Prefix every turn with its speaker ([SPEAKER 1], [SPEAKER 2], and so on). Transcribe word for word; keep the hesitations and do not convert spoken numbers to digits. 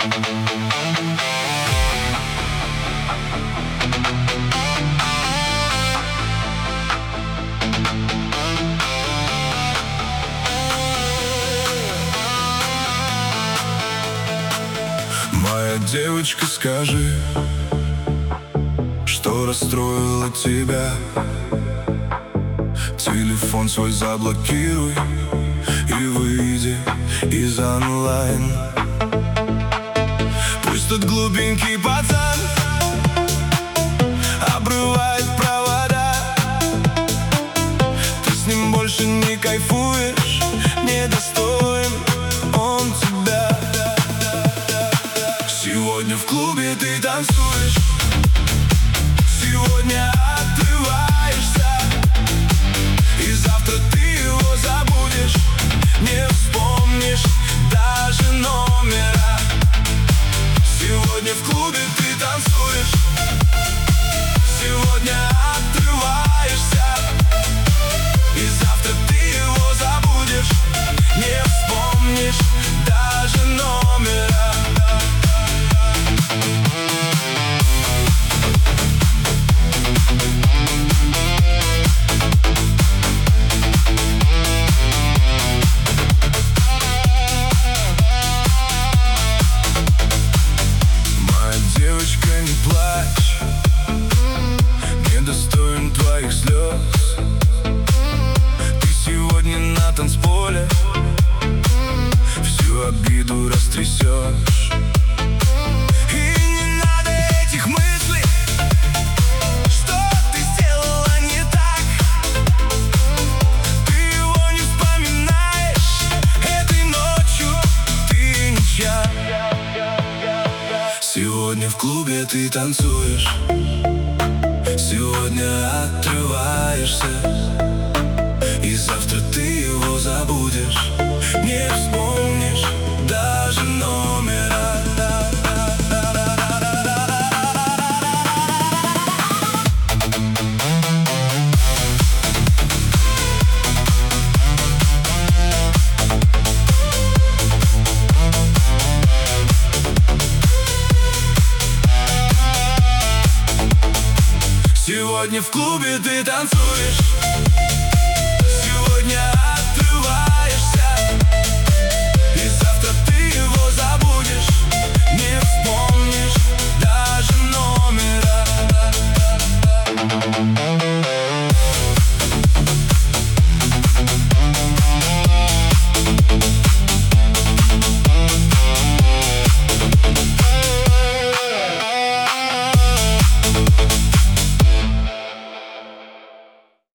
[SPEAKER 1] Моя девочка, скажи, что расстроило тебя? Телефон свой заблокируй и выйди из онлайн. Пусть тот глупенький пацан обрывает провода, ты с ним больше не кайфуешь, недостоин он тебя. Сегодня в клубе ты танцуешь, сегодня отрываешься, и завтра ты его забудешь, не вспомнишь даже номера. Сегодня в клубе ты танцуешь, сегодня отрываешься, и завтра ты его забудешь, не вспомнишь даже номера. Девочка, не плачь, недостоин твоих слез. Ты сегодня на танцполе всю обиду растрясешь. И не надо этих мыслей, что ты сделала не так. Ты его не вспоминаешь, этой ночью ты ничья. Сегодня в клубе ты танцуешь, сегодня отрываешься, и завтра ты его забудешь, не вспомнишь даже номера. Сегодня в клубе ты танцуешь,